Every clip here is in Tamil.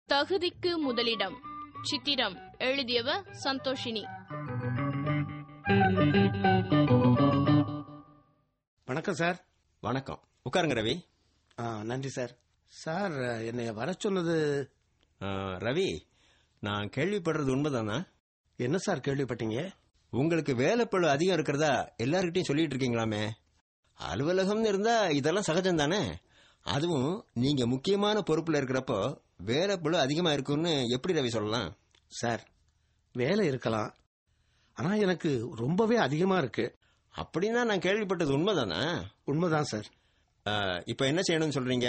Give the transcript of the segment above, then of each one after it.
தகுதிக்கு முதலிடம். சித்திரம் எழுதியவர் சந்தோஷினி. வணக்கம் சார். வணக்கம். உட்காருங்க ரவி. நன்றி சார். சார், என்னை வர சொன்னது? ரவி, நான் கேள்விப்படுறது உண்மைதானா? என்ன சார் கேள்விப்பட்டீங்க? உங்களுக்கு வேலைப்பளு அதிகம் இருக்கிறதா எல்லார்கிட்டையும் சொல்லிட்டு இருக்கீங்களாமே. அலுவலகம்னு இருந்தா இதெல்லாம் சகஜம் தானே. அதுவும் நீங்க முக்கியமான பொறுப்புல இருக்கிறப்போ வேலைப்பளு அதிகமா இருக்குன்னு எப்படி ரவி சொல்லலாம்? சார், வேலை இருக்கலாம், ஆனா எனக்கு ரொம்பவே அதிகமா இருக்கு. அப்படின்னா நான் கேள்விப்பட்டது உண்மைதானா? உண்மைதான் சார். இப்ப என்ன செய்யணும்னு சொல்றீங்க?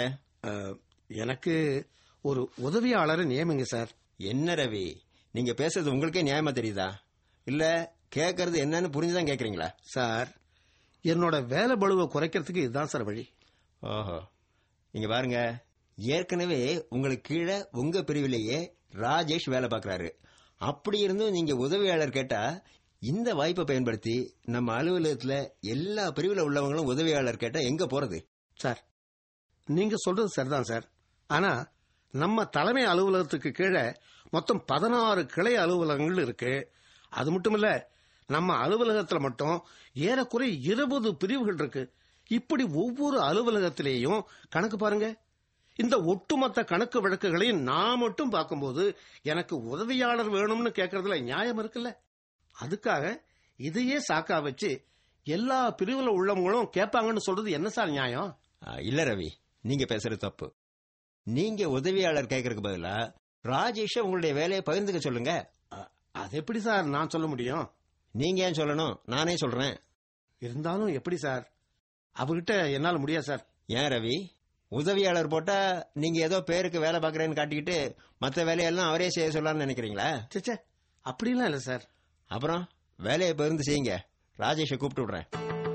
எனக்கு ஒரு உதவியாளரை நியமிங்க சார். என்ன ரவி, நீங்க பேசுறது உங்களுக்கே நியாயமா தெரியுதா? இல்ல கேட்கறது என்னன்னு புரிஞ்சுதான் கேக்குறீங்களா? சார், என்னோட வேலை பளுவை குறைக்கிறதுக்கு இதுதான் சார் வழி. ஓஹோ, இங்க பாருங்க, ஏற்கனவே உங்களுக்கு கீழே உங்க பிரிவிலேயே ராஜேஷ் வேலை பார்க்கறாரு. அப்படி இருந்தும் நீங்க உதவியாளர் கேட்டா இந்த வாய்ப்பை பயன்படுத்தி நம்ம அலுவலகத்துல எல்லா பிரிவுல உள்ளவங்களும் உதவியாளர் கேட்டா எங்க போறது? சார், நீங்க சொல்றது சரிதான் சார். ஆனா நம்ம தலைமை அலுவலகத்துக்கு கீழே மொத்தம் 16 கிளை அலுவலகங்கள் இருக்கு. அது மட்டும் இல்ல, நம்ம அலுவலகத்துல மட்டும் ஏறக்குறை 20 பிரிவுகள் இருக்கு. இப்படி ஒவ்வொரு அலுவலகத்திலேயும் கணக்கு பாருங்க. இந்த ஒட்டுமொத்த கணக்கு வழக்குகளையும் நான் மட்டும் பார்க்கும்போது எனக்கு உதவியாளர் வேணும்னு கேட்கறதுல நியாயம் இருக்குல்ல. அதுக்காக இதையே சாக்கா வச்சு எல்லா பிரிவுல உள்ளவங்களும் கேட்பாங்கன்னு சொல்றது என்ன சார் நியாயம்? இல்ல ரவி, நீங்க பேசுறது தப்பு. நீங்க உதவியாளர் கேட்கறதுக்கு பதிலா ராஜேஷ உங்களுடைய வேலையை பகிர்ந்துக்க சொல்லுங்க. அது எப்படி சார் நான் சொல்ல முடியும்? நீங்க ஏன் சொல்லணும்? நானே சொல்றேன். இருந்தாலும் எப்படி சார்? அவர்கிட்ட என்னால முடியாது சார். ஏன் ரவி, உதவியாளர் போட்டா நீங்க ஏதோ பேருக்கு வேலை பார்க்கறேன்னு காட்டிக்கிட்டு மற்ற வேலையெல்லாம் அவரே செய்ய சொல்லலாம்னு நினைக்கிறீங்களா? சே, அப்படிலாம் இல்ல சார். அப்புறம் வேலையை பகிர்ந்து செய்யுங்க. ராஜேஷை கூப்பிட்டு விடுறேன்.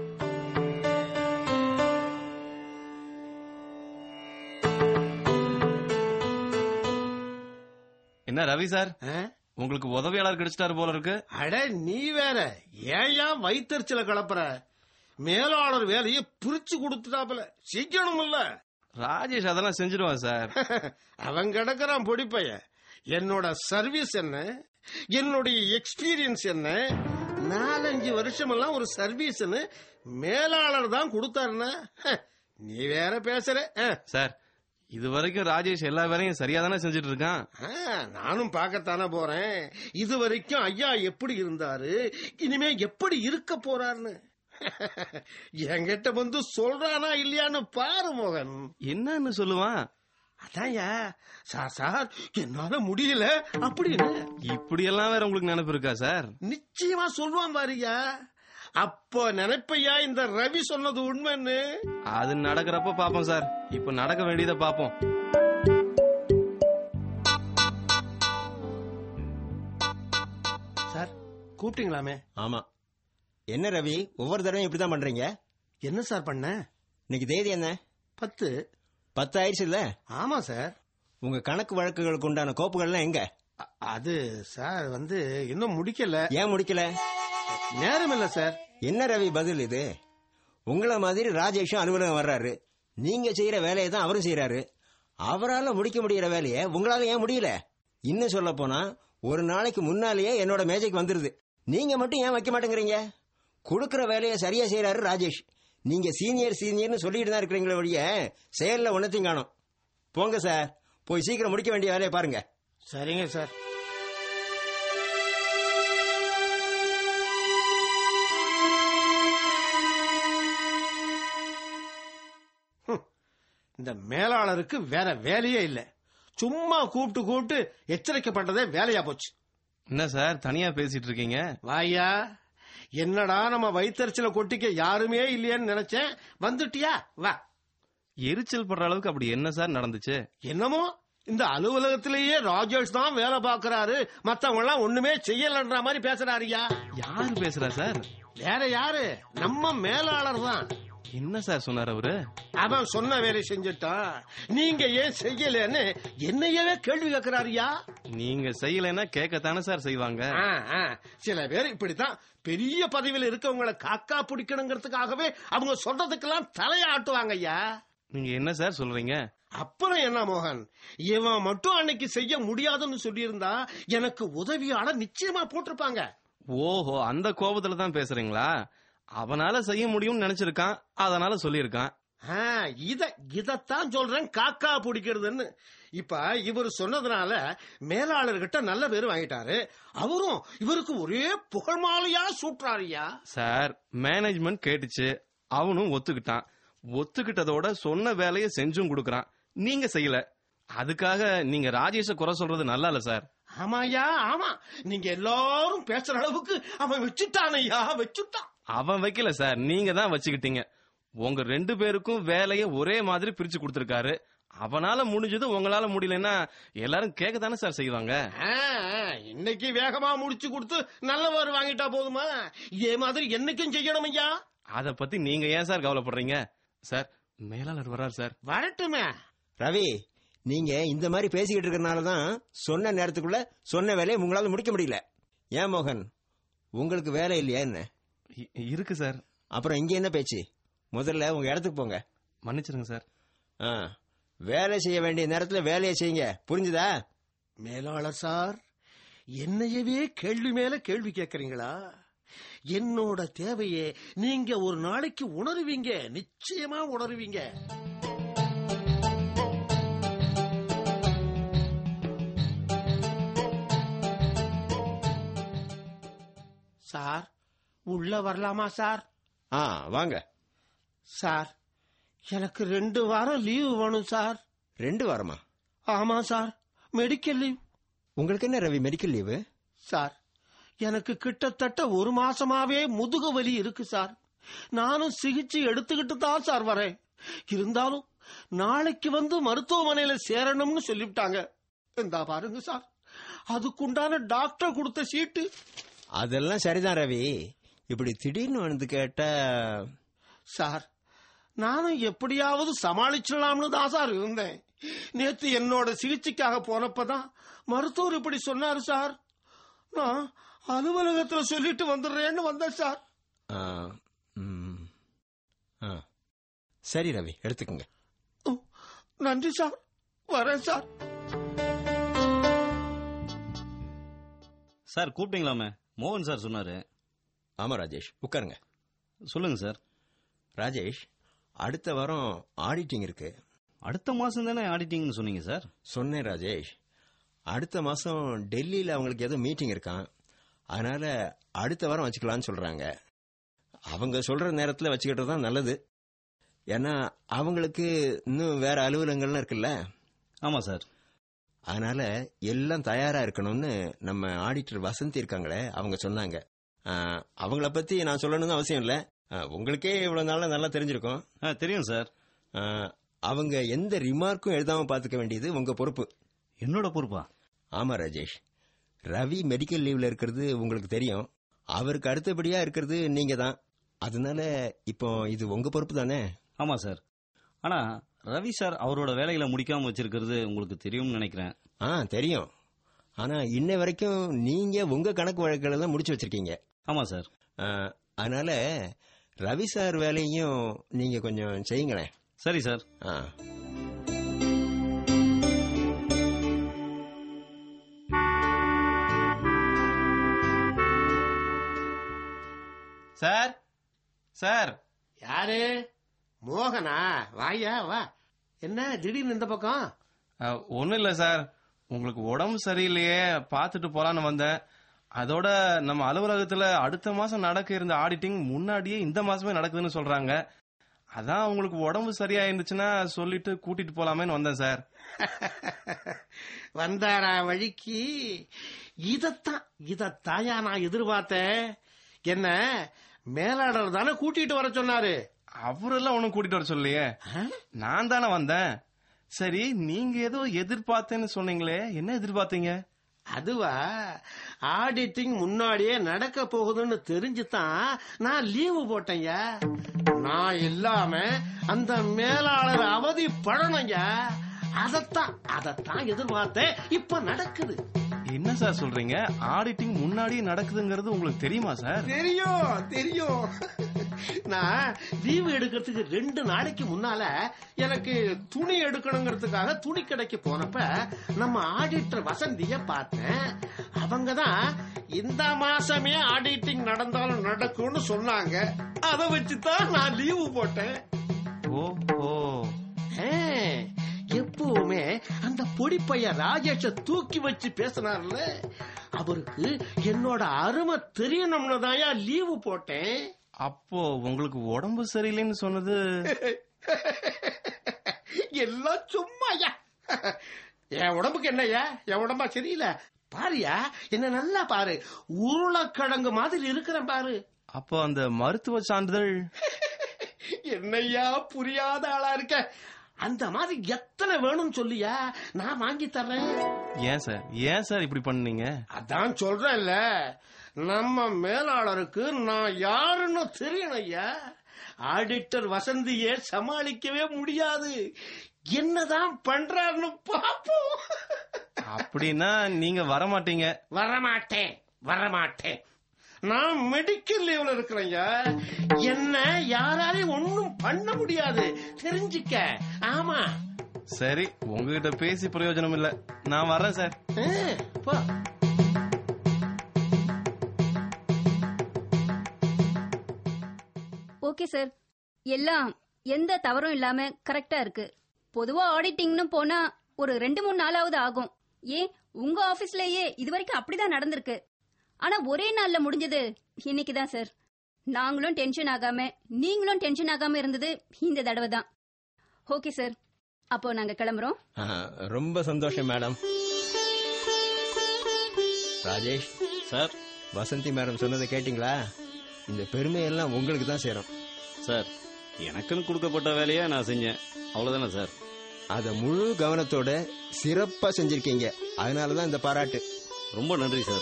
என்ன ரவி சார், உங்களுக்கு உதவியாளர் கிடைச்சிட்டாரு போல இருக்கு. அட நீ வேற, ஏன் வயிற்றுல கலப்புற? மேலாளர் வேலையை பிரிச்சு கொடுத்துட்டாப்புல, செய்யணும்ல. ராஜேஷ் அதெல்லாம் செஞ்சிருவான் சார். அவன் கிடக்குறான் பொடிப்பைய. என்னோட சர்வீஸ் என்ன, என்னுடைய எக்ஸ்பீரியன்ஸ் என்ன, 4-5 வருஷம் எல்லாம் ஒரு சர்வீஸ் மேலாளர் தான் கொடுத்தாருன்னா நீ வேற பேசுற. சார், இது வரைக்கும் ராஜேஷ் எல்லா வேலையும் சரியா தானே செஞ்சுட்டு இருக்கான். நானும் பார்க்கத்தானே போறேன். இது வரைக்கும் ஐயா எப்படி இருந்தாரு, இனிமே எப்படி இருக்க போறாருன்னு என்கிட்ட வந்து சொல்றானா இல்லையான்னு பாரு மோகன். என்னன்னு சொல்லுவான்? அதான்யா, சார் என்னால முடியல அப்படின்னு. இப்படி எல்லாம் வேற உங்களுக்கு நினைப்பு இருக்கா சார்? நிச்சயமா சொல்லுவான் பாருயா. அப்போ நினைப்பையா இந்த ரவி சொன்னது உண்மைன்னு? அது நடக்கிறப்ப பாப்போம் சார். இப்ப நடக்க வேண்டியதை பாப்போம். சார், கூப்பிட்டீங்களாமே? ஆமா. என்ன ரவி, ஒவ்வொரு தடவையும் இப்படிதான் பண்றீங்க? என்ன சார் பண்ண? இன்னைக்கு தேதி என்ன? 10 ஆயிடுச்சு இல்ல? ஆமா சார். உங்க கணக்கு வழக்குகளுக்கு உண்டான கோப்புகள்லாம் எங்க? அது சார் இன்னும் முடிக்கல. ஏன் முடிக்கல? நேரம் இல்ல சார். என்ன ரவி பதில் இது? உங்கள மாதிரி ராஜேஷும் அலுவலகம் வர்றாரு, நீங்க செய்யற வேலையை தான் அவரும் செய்யறாரு. அவரால முடிக்க முடியற வேலையை உங்களால ஏன் முடியல? இன்னும் சொல்ல போனா ஒரு நாளைக்கு முன்னாலேயே என்னோட மேஜைக்கு வந்துருது. நீங்க மட்டும் ஏன் வைக்க மாட்டேங்கிறீங்க? கொடுக்கற வேலையை சரியா செய்யறாரு ராஜேஷ். நீங்க சீனியர்னு சொல்லிட்டு தான் இருக்கிறீங்களே ஒழிய செயல்ல ஒன்னத்தையும் காணோம். போங்க சார், போய் சீக்கிரம் முடிக்க வேண்டிய வேலையை பாருங்க. சரிங்க சார். இந்த மேலாளருக்கு வேற வேலையே இல்ல. சும்மா கூப்பிட்டு எச்சரிக்கப்பட்டதே வேலையா போச்சு. என்ன சார் தனியா பேசிட்டு இருக்கீங்க? வாயா, என்னடா நம்ம வயிற்றுல கொட்டிக்க யாருமே இல்லையேன்னு நினைச்சேன். வந்துட்டியா? வா. எரிச்சல் படுற அளவுக்கு அப்படி என்ன சார் நடந்துச்சு? என்னமோ இந்த அலுவலகத்திலேயே ராஜேஷ் தான் வேலை பாக்குறாரு, மத்தவங்க எல்லாம் ஒண்ணுமே செய்யலன்ற மாதிரி பேசுறாருயா. யாரு பேசுறா சார்? வேற யாரு, நம்ம மேலாளர் தான். என்ன சார் சொன்னார் அவரு? அவன் சொன்ன வேலை செஞ்சுட்டான், நீங்க ஏன் செய்யலன்னு என்னையவே கேள்வி கேட்கிறாரியா. நீங்க செய்யலன்னா கேட்கத்தானே சார் செய்வாங்க. சில பேர் இப்படித்தான் பெரிய பதவியில் இருக்கவங்களை காக்கா பிடிக்கணுங்கிறதுக்காகவே அவங்க சொல்றதுக்கெல்லாம் தலையாட்டுவாங்க ஐயா. நீங்க என்ன சார் சொல்றீங்க? அப்புறம் என்ன மோகன், இவன் மட்டும் அன்னைக்கு செய்ய முடியாதுன்னு சொல்லியிருந்தா எனக்கு உதவியாளர் நிச்சயமா போட்டிருப்பாங்க. ஓஹோ, அந்த கோபத்துல தான் பேசுறீங்களா? அவனால செய்ய முடியும்னு நினைச்சிருக்கான், அதனால சொல்லியிருக்கான். இதத்தான் சொல்றேன் காக்கா பிடிக்கிறதுன்னு. இப்ப இவர் சொன்னதுனால மேலாளர்கிட்ட நல்ல பேர் வாங்கிட்டாரு. அவரும் இவருக்கு ஒரே புகழ் மாலையா சூட்டுறாருயா. சார், மேனேஜ்மெண்ட் கேட்டுச்சு, அவனும் ஒத்துக்கிட்டான். ஒத்துக்கிட்டதோட சொன்ன வேலையை செஞ்சும் கொடுக்கறான். நீங்க செய்யல, அதுக்காக நீங்க ராஜேஷ குறை சொல்றது நல்லா இல்ல சார். ஆமாயா, ஆமா. நீங்க எல்லாரும் பேசுற அளவுக்கு அவன் வச்சுட்டானையா, வச்சுட்டான். அவன் வைக்கல சார், நீங்க தான் வச்சுக்கிட்டீங்க. உங்க 2 பேருக்கும் வேலையை ஒரே மாதிரி பிரிச்சு கொடுத்திருக்காரு. அவனால முடிஞ்சது உங்களால முடியலன்னா எல்லாரும் கேட்கத்தானே சார் செய்வாங்க. இன்னைக்கு வேகமா முடிச்சு கொடுத்து நல்லவர் வாங்கிட்டா போதுமா? இதே மாதிரி என்னைக்கும் செய்யணும் ஐயா. அத பத்தி நீங்க ஏன் சார் கவலைப்படுறீங்க? சார், மேலாளர் வர்றார் சார். வரட்டுமே. ரவி, நீங்க இந்த மாதிரி பேசிக்கிட்டு இருக்கறனாலதான் சொன்ன நேரத்துக்குள்ள சொன்ன வேலையை உங்களால முடிக்க முடியல. ஏன் மோகன், உங்களுக்கு வேலை இல்லையா என்ன? இருக்கு சார். அப்புறம் இங்க என்ன பேச்சு? முதல்ல உங்க இடத்துக்கு போங்க. மன்னிச்சிருங்க சார். வேலை செய்ய வேண்டிய நேரத்துல வேலையை செய்யுங்க, புரிஞ்சுதா? மேலாளர் சார், என்னையவே கேள்வி மேல கேள்வி கேட்கறீங்களா? என்னோட தேவையை நீங்க ஒரு நாளைக்கு உணருவீங்க, நிச்சயமா உணருவீங்க. சார், உள்ள வரலாமா சார்? வாங்க சார். எனக்கு 2 வாரம் லீவு வேணும் சார். 2 வாரமா? ஆமா சார், மெடிக்கல் லீவ். உங்களுக்கு என்ன ரவி மெடிக்கல் லீவு? சார், எனக்கு கிட்டத்தட்ட 1 மாசமாவே முதுகு வலி இருக்கு சார். நானும் சிகிச்சை எடுத்துக்கிட்டு தான் சார் வரேன். இருந்தாலும் நாளைக்கு வந்து மருத்துவமனையில சேரணும்னு சொல்லிவிட்டாங்க. இந்தா பாருங்க சார், அதுக்குண்டான டாக்டர் கொடுத்த சீட்டு. அதெல்லாம் சரிதான் ரவி, இப்படி திடீர்னு வந்து கேட்டா. சார், நானும் எப்படியாவது சமாளிச்சிடலாம்னு தான் சார் இருந்தேன். நேத்து என்னோட சிகிச்சைக்காக போனப்பதான் மருத்துவர் இப்படி சொன்னாரு சார். நான் அலுவலகத்துல சொல்லிட்டு வந்துடுறேன்னு வந்தேன் சார். சரி ரவி, எடுத்துக்கங்க. நன்றி சார், வரேன் சார். சார், கூப்பிட்டீங்களாமே? மோகன் சார் சொன்னாரு. ஆமா ராஜேஷ், உட்காருங்க. சொல்லுங்க சார். ராஜேஷ், அடுத்த வாரம் ஆடிட்டிங் இருக்கு. அடுத்த மாசம் தானே ஆடிட்டிங்னு சொன்னீங்க சார்? சொன்னேன் ராஜேஷ். அடுத்த மாசம் டெல்லியில அவங்களுக்கு ஏதோ மீட்டிங் இருக்கான், அதனால அடுத்த வாரம் வச்சுக்கலாம்னு சொல்றாங்க. அவங்க சொல்ற நேரத்தில் வச்சுக்கிட்டு தான் நல்லது. ஏன்னா அவங்களுக்கு இன்னும் வேற அலுவலகங்கள்லாம் இருக்குல்ல. ஆமா சார். அதனால எல்லாம் தயாரா இருக்கணும்னு நம்ம ஆடிட்டர் வசந்தி இருக்காங்களே, அவங்க சொன்னாங்க. அவங்கள பத்தி நான் சொல்லணும்னு அவசியம் இல்லை, உங்களுக்கே இவ்வளவு நாள நல்லா தெரிஞ்சிருக்கும். தெரியும் சார். அவங்க எந்த ரிமார்க்கும் எழுதாம பாத்துக்க வேண்டியது உங்க பொறுப்பு. என்னோட பொறுப்பா? ஆமா ராஜேஷ், ரவி மெடிக்கல் லீவ்ல இருக்கிறது உங்களுக்கு தெரியும். அவருக்கு அடுத்தபடியா இருக்கிறது நீங்க தான். அதனால இப்போ இது உங்க பொறுப்பு தானே? ஆமா சார். ஆனா ரவி சார் அவரோட வேலைகளை முடிக்காம வச்சிருக்கிறது உங்களுக்கு தெரியும்னு நினைக்கிறேன். தெரியும். ஆனா இன்ன வரைக்கும் நீங்க உங்க கணக்கு வழக்குகளை தான் முடிச்சு வச்சிருக்கீங்க. ஆமா சார். அதனால ரவி சார் வேலையும் நீங்க கொஞ்சம் செய்யுங்களேன். சரி சார். Sir, sir. யாரு? மோகனா? வாயா வா. என்ன திடீர்னு இந்த பக்கம்? ஒன்னும் இல்ல சார், உங்களுக்கு உடம்பு சரியில்லையே, பாத்துட்டு போலான்னு வந்தேன். அதோட நம்ம அலுவலகத்துல அடுத்த மாசம் நடக்க இருந்த ஆடிட்டிங் முன்னாடியே இந்த மாசமே நடக்குதுன்னு சொல்றாங்க. அதான் உங்களுக்கு உடம்பு சரியா இருந்துச்சுன்னா சொல்லிட்டு கூட்டிட்டு போலாமேன்னு வந்தேன் சார். வந்தாரா வழிக்கு? இதத்தாயா நான் எதிர்பார்த்தேன். என்ன மேலாளர் தானே கூட்டிட்டு வர சொன்னாரு? அவரெல்லாம் ஒன்னும் கூட்டிட்டு வர சொல்லையே, நான் தானே வந்தேன். சரி, நீங்க ஏதோ எதிர்பார்த்தேன்னு சொன்னீங்களே, என்ன எதிர்பார்த்தீங்க? அதுவா, ஆடிட்டிங் முன்னாடியே நடக்க போகுதுன்னு தெரிஞ்சுதான் நான் லீவு போட்டேங்க. நான் இல்லாம அந்த மேலாளர் அவதிப்படணுங்க. அதத்தான் எதிர்பார்த்தேன். இப்ப நடக்குது. என்ன சார் சொல்றீங்க? ஆடிட்டிங் முன்னாடியே நடக்குதுங்கிறது உங்களுக்கு தெரியுமா சார்? தெரியும். நான் லீவு எடுக்கிறதுக்கு 2 நாளைக்கு முன்னால எனக்கு துணி எடுக்கணுங்கிறதுக்காக துணி கடைக்கு போனப்ப நம்ம ஆடிட்டர் வசந்திய பார்த்தேன். அவங்கதான் இந்த மாசமே ஆடிட்டிங் நடந்தாலும் நடக்கும்னு சொன்னாங்க. அதை வச்சுதான் நான் லீவு போட்டேன். ஓஹோ, எப்பவுமே அந்த பொடிப்பைய ராஜேஷ தூக்கி வச்சு பேசினார்ல, அவருக்கு என்னோட அருமை தெரியணும்னு தான் லீவு போட்டேன். அப்போ உங்களுக்கு உடம்பு சரியில்லைன்னு சொன்னது எல்லாம் சும்மாயா. என் உடம்புக்கு என்னையா, என் உடம்பா சரியில்லை. பாருயா, என்ன நல்லா பாரு, உருளைக்கிழங்கு மாதிரி இருக்கிறேன் பாரு. அப்போ அந்த மருத்துவ சான்றிதழ் என்னையா புரியாத ஆளா இருக்க. அந்த மாதிரி எத்தனை வேணும்னு சொல்லியா, நான் வாங்கி தர்றேன். ஏன் சார் இப்படி பண்ணீங்க? அதான் சொல்றேன்ல, நம்ம மேலாளருக்கு நான் யாருன்னு தெரியணும் ஐயா. ஆடிட்டர் வசந்தியே சமாளிக்கவே முடியாது. என்னதான் பண்றாருன்னு பாப்போம். அப்படின்னா நீங்க வரமாட்டீங்க? வரமாட்டேன். நான் மெடிக்கல் லீவ்ல இருக்கிறேன். என்ன யாராலையும் ஒன்னும் பண்ண முடியாது, தெரிஞ்சுக்க. ஆமா, சரி, உங்ககிட்ட பேசி பிரயோஜனம் இல்ல, நான் வரேன் சார். போ. ஓகே சார், எல்லாம் எந்த தவறும் இல்லாம கரெக்டா இருக்கு. பொதுவா ஆடிட்டிங்னு போனா ஒரு 2-3 நாளாவது ஆகும். ஏன் உங்க ஆபீஸ்லயே இதுவரைக்கும் அப்படிதான் நடந்திருக்கு. ஆனா ஒரே நாள்ல முடிஞ்சது இன்னைக்குதான் சார். நாங்களும் டென்ஷன் ஆகாம நீங்களும் டென்ஷன் ஆகாம இருந்தது இந்த தடவை தான். ஓகே சார், அப்போ நாங்க கிளம்புறோம். ரொம்ப சந்தோஷம் madam. Rajesh sir, Vasanthi madam சொன்னதை கேட்டீங்களா? இந்த பெருமையெல்லாம் உங்களுக்கு தான் சேரும். சார், எனக்குன்னு கொடுக்கப்பட்ட வேலையை நான் செஞ்சேன், அவ்வளவுதானே சார்? அத முழு கவனத்தோட சிறப்பா செஞ்சிருக்கீங்க. அதனாலதான் இந்த பாராட்டு. ரொம்ப நன்றி சார்.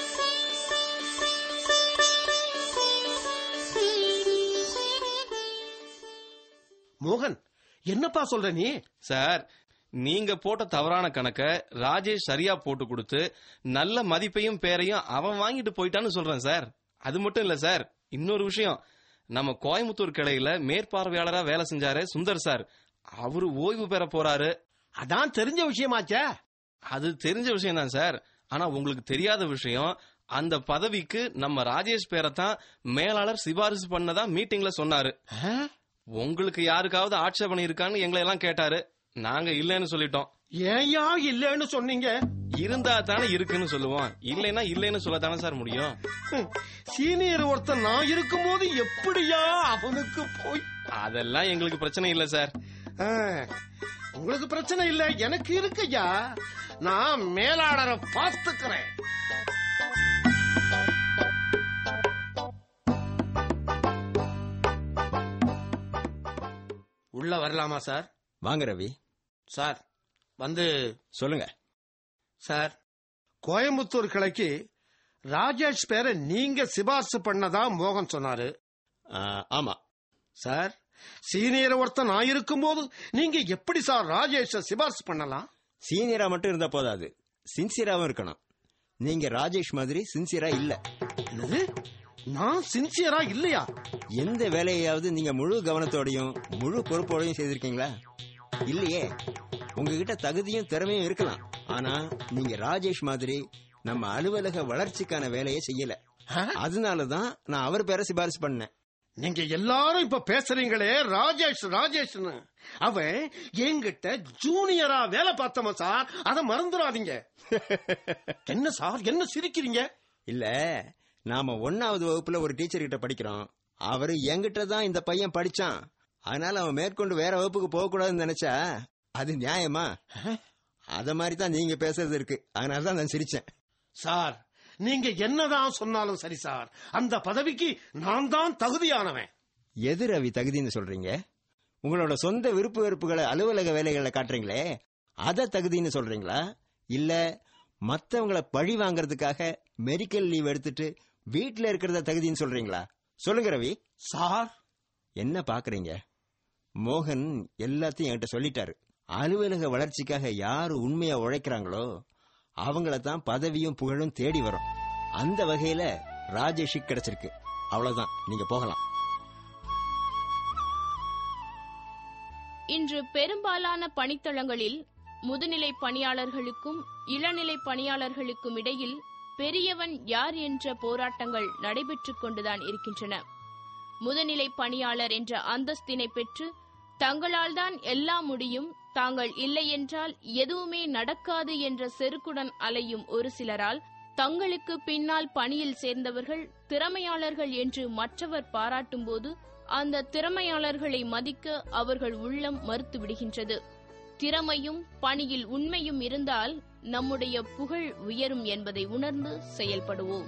மோகன், என்னப்பா சொல்ற நீ? சார், நீங்க போட்ட தவறான கணக்க ராஜேஷ் சரியா போட்டு கொடுத்து நல்ல மதிப்பையும் பேரையும் அவன் வாங்கிட்டு போயிட்டான்னு சொல்றேன் சார். அது மட்டும் இல்ல சார், இன்னொரு விஷயம், நம்ம கோயம்புத்தூர் கிளையில மேற்பார்வையாளரா வேலை செஞ்சாரு சுந்தர் சார், அவரு ஓய்வு பெற போறாரு. அதான் தெரிஞ்ச விஷயமாச்சே. அது தெரிஞ்ச விஷயம் தான் சார். ஆனா உங்களுக்கு தெரியாத விஷயம், அந்த பதவிக்கு நம்ம ராஜேஷ் பேரைத்தான் மேலாளர் சிபாரிசு பண்ணதா மீட்டிங்ல சொன்னாரு. உங்களுக்கு யாருக்காவது ஆட்சேபனை இருக்கான்னு எங்களை எல்லாம் கேட்டாரு. நாங்க இல்லன்னு சொல்லிட்டோம். ஏயா இல்லன்னு சொன்னீங்க? இருந்தா தானே இருக்குன்னு சொல்லுவோம், இல்லைன்னா இல்லைன்னு சொல்லத்தானே சார் முடியும். சீனியர் ஒருத்தன் நான் இருக்கும் போது எப்படியா அவனுக்கு போய்? அதெல்லாம் எங்களுக்கு பிரச்சனை இல்ல சார். உங்களுக்கு பிரச்சனை இல்ல, எனக்கு இருக்குயா. நான் மேலாளரை பார்த்துக்கிறேன். உள்ள வரலாமா சார்? வாங்க ரவி. சார் வந்து சொல்லுங்க. சார், கோயம்புத்தூர் கிளைக்கு ராஜேஷ் பேரை நீங்க சிபாரிசு பண்ணதா மோகன் சொன்னாரு. ஆமா சார், சீனியர் ஒருத்தன் நான் இருக்கும் போது நீங்க எப்படி சார் ராஜேஷ சிபாரிசு பண்ணலாம்? சீனியரா மட்டும் இருந்தா போதாது, சின்சியராவும் இருக்கணும். நீங்க ராஜேஷ் மாதிரி சின்சியரா இல்ல. நான் சின்சியரா இல்லையா? எந்த வேலையாவது நீங்க முழு கவனத்தோடையும் முழு பொறுப்போடையும் செய்திருக்கீங்களா? இல்லையே. உங்ககிட்ட தகுதியும் திறமையும் இருக்கலாம், ஆனா நீங்க ராஜேஷ் மாதிரி நம்ம அலுவலக வளர்ச்சிக்கான வேலையை செய்யல. அதனாலதான் நான் அவர் பேரை சிபாரிசு பண்ணேன். நீங்க எல்லாரும் இப்ப பேசுறீங்களே ராஜேஷ் ராஜேஷ்னு, அவன் என்கிட்ட ஜூனியரா வேலை பார்த்தவன் சார், அத மறந்துடாதீங்க. என்ன சார், என்ன சிரிக்கிறீங்க? இல்ல, நாம 1வது வகுப்புல ஒரு டீச்சர் கிட்ட படிக்கிறோம். அவரு என்கிட்ட தான் இந்த பையன் படிச்சான், அதனால அவன் மேற்கொண்டு வேற வகுப்புக்கு போக கூடாதுன்னு நினைச்சா அது நியாயமா? அத மாதிரி தான் நீங்க பேசுறது இருக்கு, அதனாலதான் நான் சிரிச்சேன். சார், நீங்க என்னதான் சொன்னாலும் சரி சார், அந்த பதவிக்கு நான் தான் தகுதியானவன். எது ரவி தகுதின்னு சொல்றீங்க? உங்களோட சொந்த விருப்பு வெறுப்புகளை அலுவலக வேலைகளை காட்டுறீங்களே, அத தகுதின்னு சொல்றீங்களா? இல்ல மத்தவங்களை பழி வாங்கறதுக்காக மெடிக்கல் லீவ் எடுத்துட்டு வீட்டுல இருக்கிறத தகுதின்னு சொல்றீங்களா? சொல்லுங்க ரவி. சார், என்ன பாக்குறீங்க? மோகன் எல்லாத்தையும் என்கிட்ட சொல்லிட்டாரு. அலுவலக வளர்ச்சிக்காக யாரு உண்மையா உழைக்கிறாங்களோ அவங்கள தான் பதவியும் புகழும் தேடி வரும். அந்த வகையில ராஜேஷுக்கு கிடைச்சிருக்கு. அவ்வளவுதான், நீங்க போகலாம். இன்று பெரும்பாலான பணித்தளங்களில் முதுநிலை பணியாளர்களுக்கும் இளநிலை பணியாளர்களுக்கும் இடையில் பெரியவன் யார் என்ற போராட்டங்கள் நடைபெற்றுக் கொண்டுதான் இருக்கின்றன. முதுநிலை பணியாளர் என்ற அந்தஸ்தினை பெற்று தங்களால் தான் எல்லாம் முடியும், தாங்கள் இல்லை என்றால் எதுவுமே நடக்காது என்ற செருக்குடன் அலையும் ஒரு சிலரால் தங்களுக்கு பின்னால் பணியில் சேர்ந்தவர்கள் திறமையாளர்கள் என்று மற்றவர் பாராட்டும் போது அந்த திறமையாளர்களை மதிக்க அவர்கள் உள்ளம் மறுத்துவிடுகின்றது. திறமையும் பணியில் உண்மையும் இருந்தால் நம்முடைய புகழ் உயரும் என்பதை உணர்ந்து செயல்படுவோம்.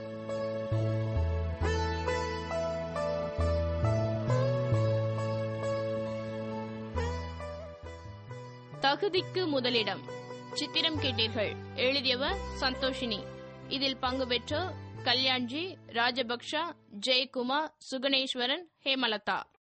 தகுதிக்கு முதலிடம் சித்திரம் கேட்டீர்கள். எழுதியவர் சந்தோஷினி. இதில் பங்கு பெற்றோர் கல்யாண்ஜி, ராஜபக்ஷா, ஜெயக்குமார், சுகணேஸ்வரன், ஹேமலதா.